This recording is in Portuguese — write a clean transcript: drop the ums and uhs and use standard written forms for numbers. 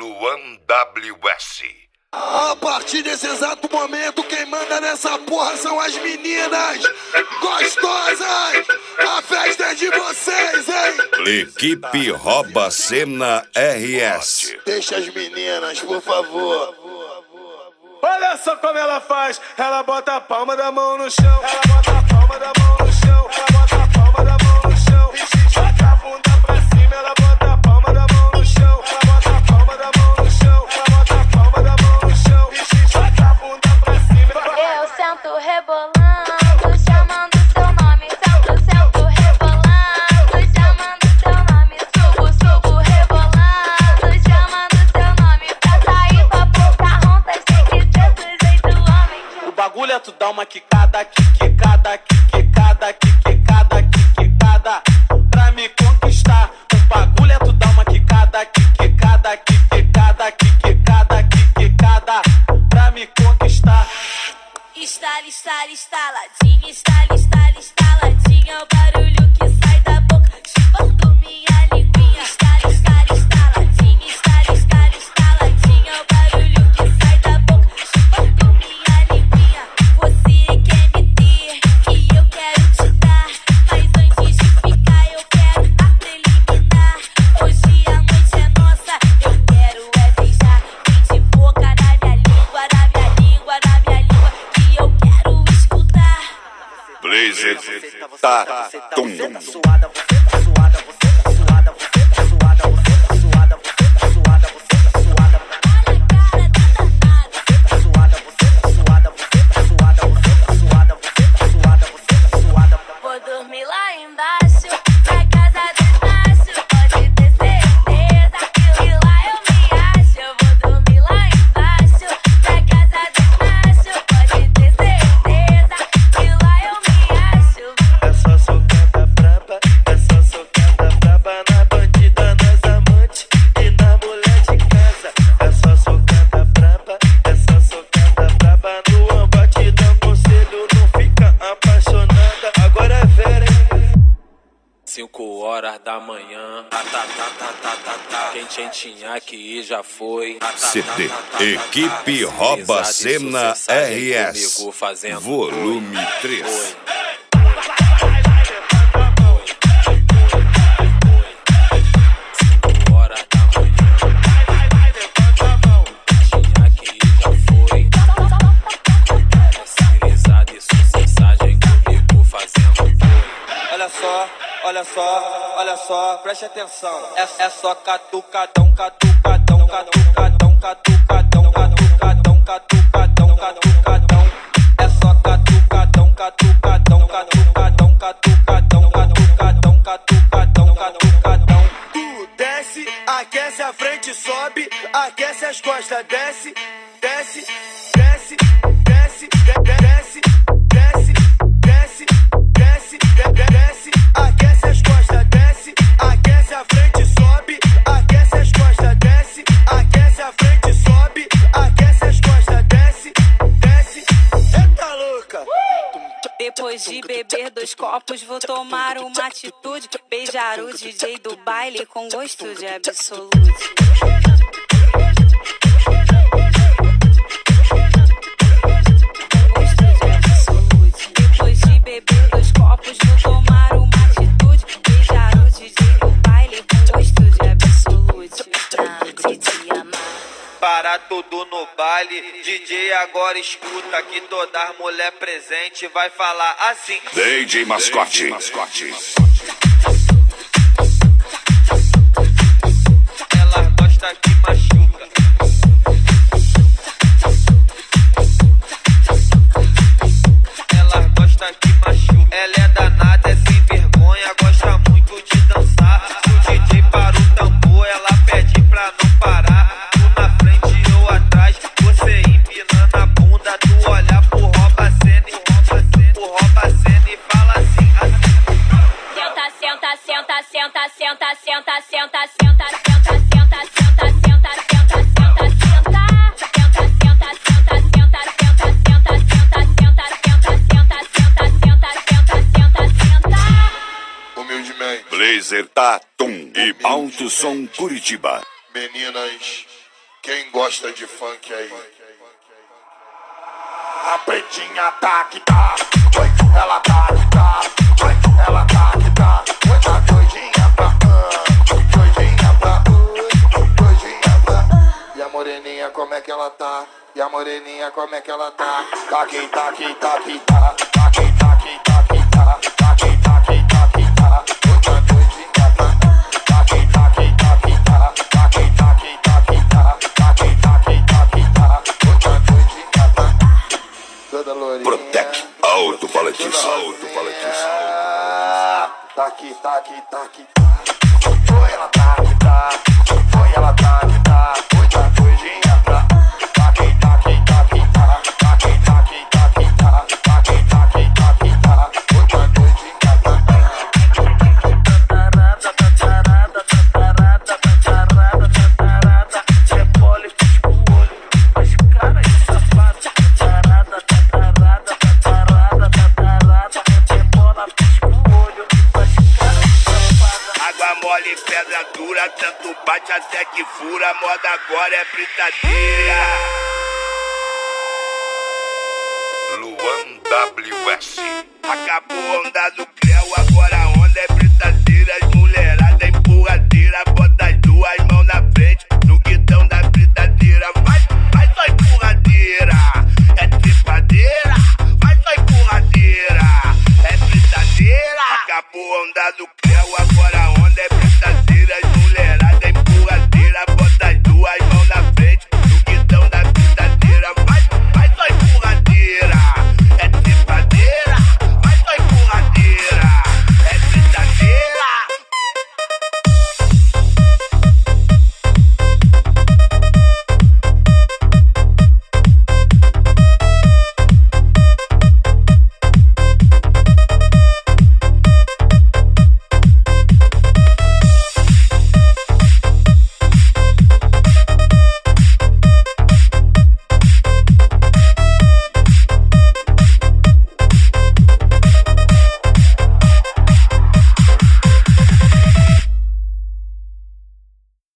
W1WS. A partir desse exato momento, quem manda nessa porra são as meninas gostosas. A festa é de vocês, hein? Equipe Rouba Cena RS. Deixa as meninas, por favor. Olha só como ela faz. Ela bota a palma da mão no chão. Ela bota a palma da mão no chão. Ela bota a palma da mão no chão. E joga a bunda pra cima. Ela bota a palma da mão no chão. Ela bota a palma da mão no chão. Ela bota a palma da mão no chão. E joga a bunda pra cima. Eu sento rebolando, chamando seu nome. Sento rebolando, chamando seu nome. Subo rebolando, chamando seu nome. Pra sair pra Pocahontas tem que ter do jeito homem. O bagulho é tu dar uma quicada, quicada, quicada, quicada, quicada. Pra me conquistar. O bagulho é tu dar uma quicada, quicada, quicada, quicada, quicada. Pra me conquistar. Estala, estaladinha, estaladinha. É o barulho que sai da boca, chupando minha linguinha. Estala, estaladinha, estaladinha. É o barulho que sai da boca, chupando minha linguinha. Você quer me ter e eu quero te dar, mas antes de ficar eu quero a preliminar. Hoje a noite é nossa, eu quero é beijar. Vem de boca na minha língua, na minha língua, na minha língua, que eu quero escutar. Blazer tá tum. Vou dormir lá embaixo, na casa dos machos. Pode ter certeza que lá eu me acho. Eu vou dormir lá embaixo, na casa dos machos. Pode ter certeza que lá eu me acho. É só socada braba, é só socada braba na bandida, nas amantes e na mulher de casa. É só socada braba, é só socada braba no embate, dá conselho, não fica apaixonada. Agora é vera, hein? 5 horas da manhã, quem tinha que ir já foi. CD Equipe Rouba Cena RS. Volume 3. Olha só, preste atenção. É só catucadão, catucadão, catucadão, catucadão, catucadão, catucadão, catucadão. É só catucadão, catucadão, catucadão, catucadão, catucadão, catucadão, catucadão. Tu desce, aquece a frente, sobe, aquece as costas, desce, desce, desce, desce, desce, desce, desce, desce, desce, aquece as costas, desce, aquece a frente, sobe, aquece as costas, desce, aquece a frente, sobe, aquece as costas, desce, desce. Eita louca! Depois de beber 2 copos, vou tomar uma atitude. Beijar o DJ do baile com gosto de absolute. Depois de beber 2 copos, vou tomar uma atitude. Beijar o DJ do baile com gosto de absolute. Não te amar. Para tudo no baile, DJ agora escuta que toda mulher presente vai falar assim. DJ Mascote. Ela gosta que machuca. Ela gosta que machuca. Ela é danada, é sem vergonha, gosta muito de dançar. Se o DJ para o tambor, ela pede pra não parar. Tu na frente, eu atrás, você empinando a bunda. Tu olha pro rouba cena e fala assim, assim. Senta, senta, senta, senta, senta, senta, senta, senta, senta, senta, senta, senta, Blazer tá tum. E Alto Som Curitiba. Meninas Quem gosta de funk aí? A pretinha tá que tá, oi, ela tá que tá, oi, ela tá que tá, oi, tá doidinha pra doidinha pra doidinha pra. E a moreninha como é que ela tá? E a moreninha como é que ela tá? Tá que tá que tá que tá, tá que tá que tá que tá, tá que tá que tá que tá, oi, tá doidinha pra. Tá que tá que tá que tá, tá que tá que tá que tá, tá que tá que tá que tá, oi, tá doidinha pra. Toda lourinha. Protect alto-falantes, alto-falantes. Tá aqui, tá aqui, tá aqui. Oi, ela tá aqui, tá. Oi, ela tá aqui, tá. Oi, tá doidinha pra. Tá aqui, tá aqui, tá aqui, tá. Tá aqui, tá aqui, tá aqui, tá. Tá aqui, tá aqui, tá aqui, tá. Oi, tá doidinha pra. Água mole, pedra dura, tanto bate até que fura. Moda agora é britadeira. Luan WS. Acabou a onda do Creu, agora a onda é britadeira. As mulherada empurradeira, bota as duas mãos